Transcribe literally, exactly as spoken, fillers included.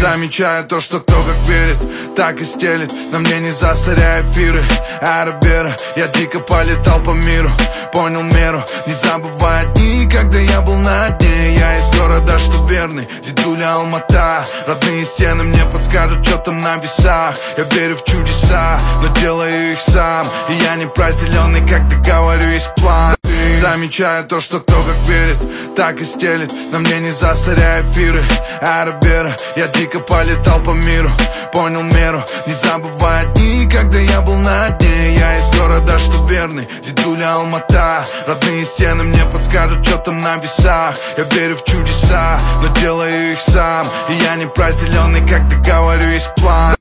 Замечаю то, что кто как верит, так и стелит. На мне не засоряя эфиры Аэробера, я дико полетал по миру. Понял меру, не забывая дни, когда я был на дне. Я из города, что верный, дедуля Алмата. Родные стены мне подскажут, что там на весах. Я верю в чудеса, но делаю их сам. И я не про зеленый, когда говорю, есть план. Замечаю то, что кто как верит, так и стелит. На мне не засоряя эфиры Аэробера, я дико полетал по миру. Понял меру, не забывая дни, когда я был на дне. Я из города, что верный, дедуля Алмата. Родные стены мне подскажут, что там на весах. Я верю в чудеса, но делаю их сам. И я не про зеленый, когда говорю, есть план.